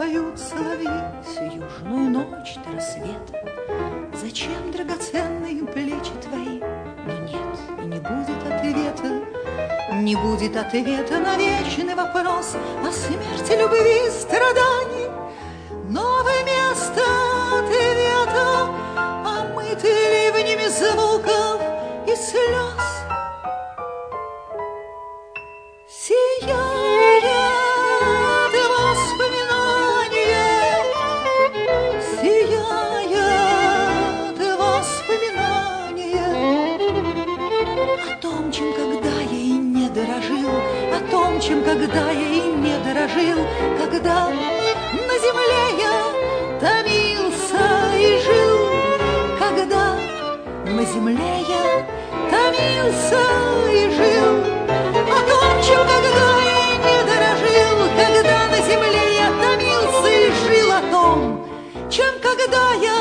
поют соловьи всю южную ночь до рассвета. Зачем драгоценные плечи твои? Но нет, и не будет ответа. Не будет ответа на вечный вопрос о смерти, любви и страданий. Но вместо ответа, омытый ливнями звуков и слез, сияет воспоминание, сияет воспоминание о том, чем когда я и не дорожил, о том, чем когда я и не дорожил, когда на земле я томился и жил, когда на земле я томился и жил, о том, чем когда я и не дорожил, когда на земле я томился и жил, о том, чем когда я